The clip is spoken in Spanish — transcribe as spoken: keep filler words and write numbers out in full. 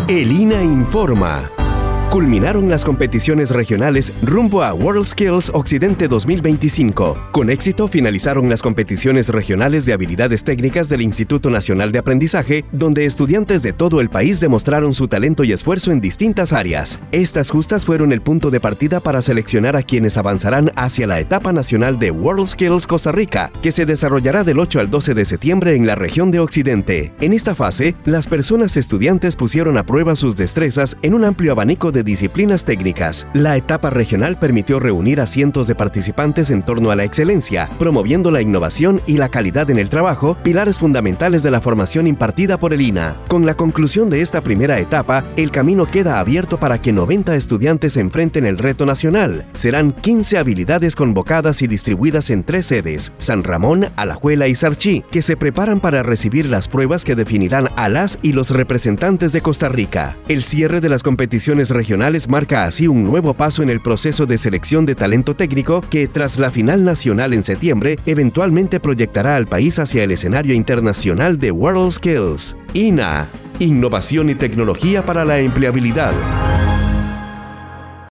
El I N A informa. Culminaron las competiciones regionales rumbo a WorldSkills Occidente dos mil veinticinco. Con éxito finalizaron las competiciones regionales de habilidades técnicas del Instituto Nacional de Aprendizaje, donde estudiantes de todo el país demostraron su talento y esfuerzo en distintas áreas. Estas justas fueron el punto de partida para seleccionar a quienes avanzarán hacia la etapa nacional de WorldSkills Costa Rica, que se desarrollará del ocho al doce de septiembre en la región de Occidente. En esta fase, las personas estudiantes pusieron a prueba sus destrezas en un amplio abanico de de disciplinas técnicas. La etapa regional permitió reunir a cientos de participantes en torno a la excelencia, promoviendo la innovación y la calidad en el trabajo, pilares fundamentales de la formación impartida por el I N A. Con la conclusión de esta primera etapa, el camino queda abierto para que noventa estudiantes enfrenten el reto nacional. Serán quince habilidades convocadas y distribuidas en tres sedes, San Ramón, Alajuela y Sarchí, que se preparan para recibir las pruebas que definirán a las y los representantes de Costa Rica. El cierre de las competiciones regionales regionales marca así un nuevo paso en el proceso de selección de talento técnico que, tras la final nacional en septiembre, eventualmente proyectará al país hacia el escenario internacional de WorldSkills. I N A, innovación y tecnología para la empleabilidad.